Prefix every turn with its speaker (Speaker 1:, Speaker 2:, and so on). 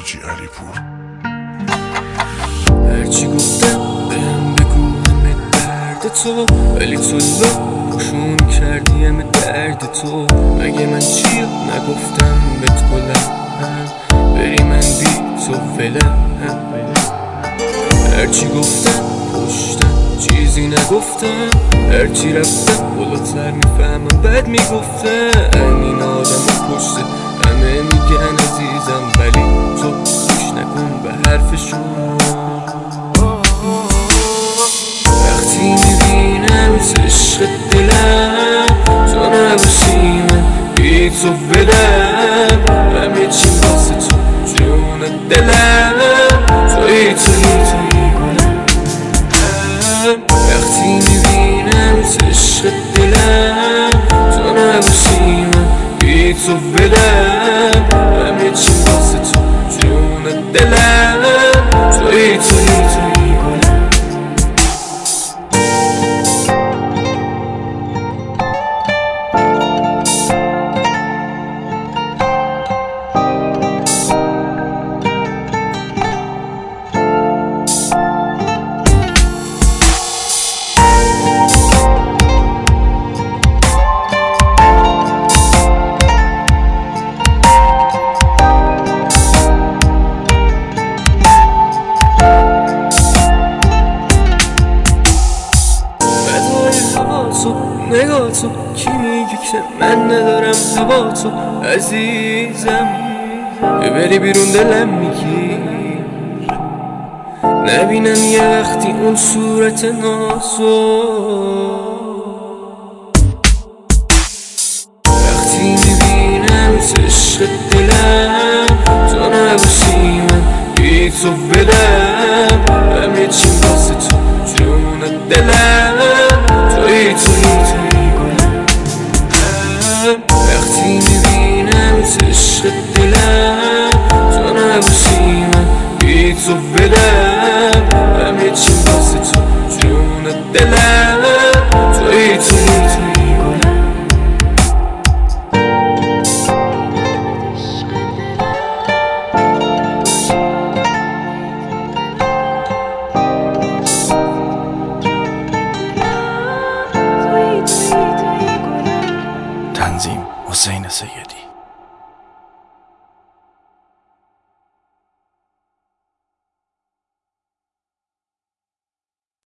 Speaker 1: حاجی علی پور.
Speaker 2: هرچی گفتم بهم بگو همه درد تو، ولی تو پوشون کردی همه درد تو. مگه من چی نگفتم بهت گلم، بری من بی تو فلم. هرچی گفتم پشتم چیزی نگفتم، هرچی رفتم بالاتر میفهمم بد میگفتم. این آدم پشت همه میگن عزیزم، ولی تو گوش نکن به حرفشون. وقتی میبینم عشق دلم تو نباشی من بی تو ولم، همه چی واسه تو جون دلم، توی گلم. وقتی میبینم عشق دلم تو نباشی من بی تو ولم، همه چی واسه تو جون دلم، توی گلم. نگاه تو کی میگه که من ندارم هوا تو عزیزم، بری بیرون دلم میگی نبینم یه وقتی اون صورت نازو. وقتی میبینم عشق دلم تو نباشی من بی تو ولم، همه چی واسه تو جون دلم، توی گلم. وقتی میبینم عشق دلم تو نباشی من بی تو ولم، همه چی واسه تو جون دلم، توی گلم.
Speaker 3: تنظیم حسین سید.